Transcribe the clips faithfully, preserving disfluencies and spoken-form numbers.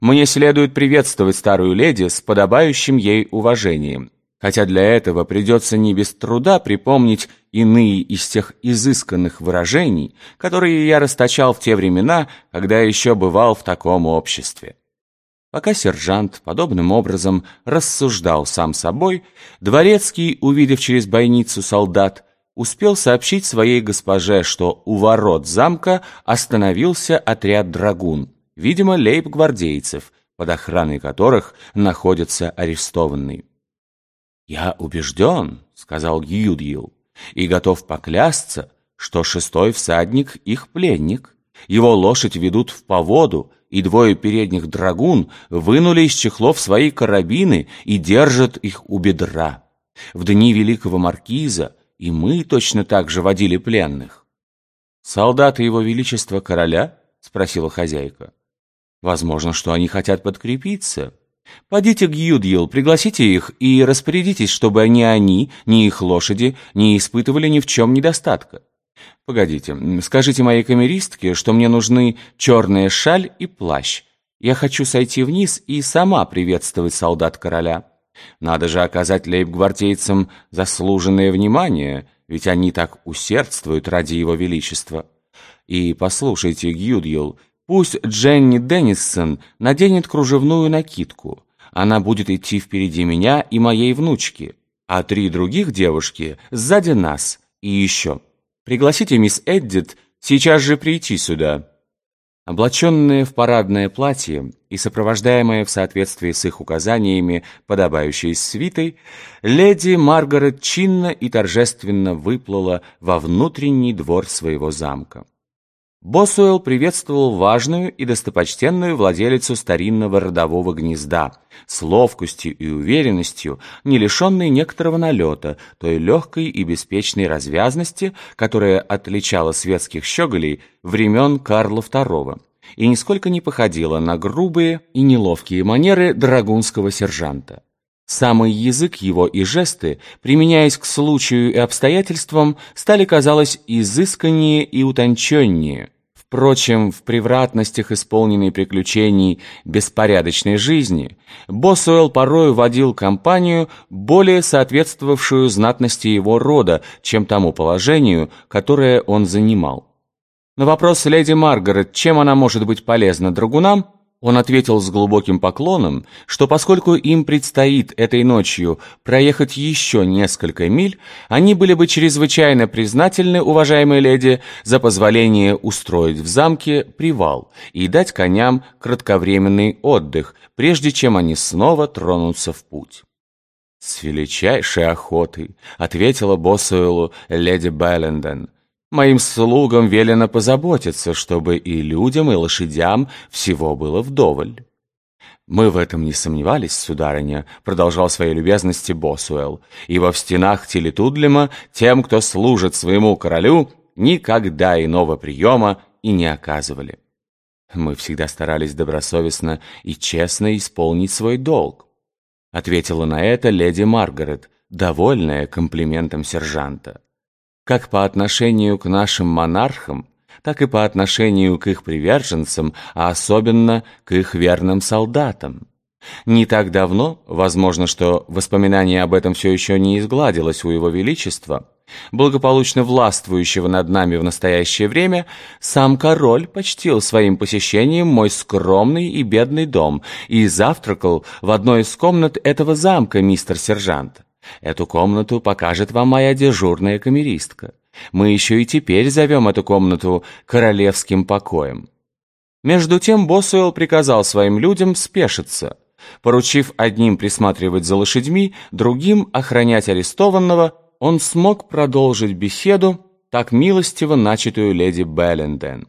Мне следует приветствовать старую леди с подобающим ей уважением, хотя для этого придется не без труда припомнить иные из тех изысканных выражений, которые я расточал в те времена, когда еще бывал в таком обществе. Пока сержант подобным образом рассуждал сам собой, дворецкий, увидев через бойницу солдат, успел сообщить своей госпоже, что у ворот замка остановился отряд драгун, видимо, лейб-гвардейцев, под охраной которых находится арестованный. «Я убежден, — сказал Гюдьил, — и готов поклясться, что шестой всадник — их пленник. Его лошадь ведут в поводу, и двое передних драгун вынули из чехлов свои карабины и держат их у бедра. В дни великого маркиза и мы точно так же водили пленных». «Солдаты его величества короля?» — спросила хозяйка. «Возможно, что они хотят подкрепиться. Подите к Гюдьил, пригласите их и распорядитесь, чтобы ни они, ни их лошади не испытывали ни в чем недостатка. Погодите, скажите моей камеристке, что мне нужны черная шаль и плащ. Я хочу сойти вниз и сама приветствовать солдат короля. Надо же оказать лейб-гвардейцам заслуженное внимание, ведь они так усердствуют ради его величества. И послушайте, Гюдьил, пусть Дженни Деннисон наденет кружевную накидку. Она будет идти впереди меня и моей внучки, а три других девушки сзади нас. И еще, пригласите мисс Эддит сейчас же прийти сюда». Облаченная в парадное платье и сопровождаемая в соответствии с их указаниями подобающей свитой, леди Маргарет чинно и торжественно выплыла во внутренний двор своего замка. Босуэлл приветствовал важную и достопочтенную владелицу старинного родового гнезда с ловкостью и уверенностью, не лишенной некоторого налета, той легкой и беспечной развязности, которая отличала светских щеголей времен Карла второго и нисколько не походила на грубые и неловкие манеры драгунского сержанта. Самый язык его и жесты, применяясь к случаю и обстоятельствам, стали, казалось, изысканнее и утонченнее. Впрочем, в превратностях, исполненной приключений беспорядочной жизни, Босуэлл порою водил компанию, более соответствовавшую знатности его рода, чем тому положению, которое он занимал. На вопрос леди Маргарет, чем она может быть полезна драгунам, он ответил с глубоким поклоном, что поскольку им предстоит этой ночью проехать еще несколько миль, они были бы чрезвычайно признательны, уважаемой леди, за позволение устроить в замке привал и дать коням кратковременный отдых, прежде чем они снова тронутся в путь. «С величайшей охотой», — ответила Босуэллу леди Белленден. «Моим слугам велено позаботиться, чтобы и людям, и лошадям всего было вдоволь». «Мы в этом не сомневались, сударыня», — продолжал своей любезности Босуэлл, «ибо в стенах Тилетудлема тем, кто служит своему королю, никогда иного приема и не оказывали. Мы всегда старались добросовестно и честно исполнить свой долг», — ответила на это леди Маргарет, довольная комплиментом сержанта. «Как по отношению к нашим монархам, так и по отношению к их приверженцам, а особенно к их верным солдатам. Не так давно, возможно, что воспоминание об этом все еще не изгладилось у его величества, благополучно властвующего над нами в настоящее время, сам король почтил своим посещением мой скромный и бедный дом и завтракал в одной из комнат этого замка, мистер сержант. Эту комнату покажет вам моя дежурная камеристка. Мы еще и теперь зовем эту комнату королевским покоем». Между тем Босуэлл приказал своим людям спешиться, поручив одним присматривать за лошадьми, другим охранять арестованного. Он смог продолжить беседу, так милостиво начатую леди Белленден.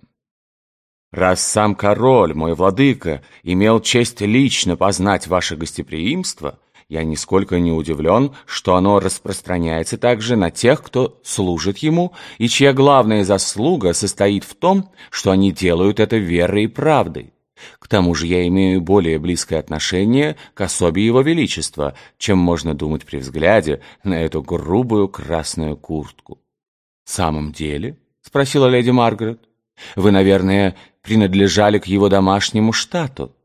«Раз сам король, мой владыка, имел честь лично познать ваше гостеприимство, я нисколько не удивлен, что оно распространяется также на тех, кто служит ему, и чья главная заслуга состоит в том, что они делают это верой и правдой. К тому же я имею более близкое отношение к особе его величества, чем можно думать при взгляде на эту грубую красную куртку». «В самом деле?» — спросила леди Маргарет. «Вы, наверное, принадлежали к его домашнему штату?»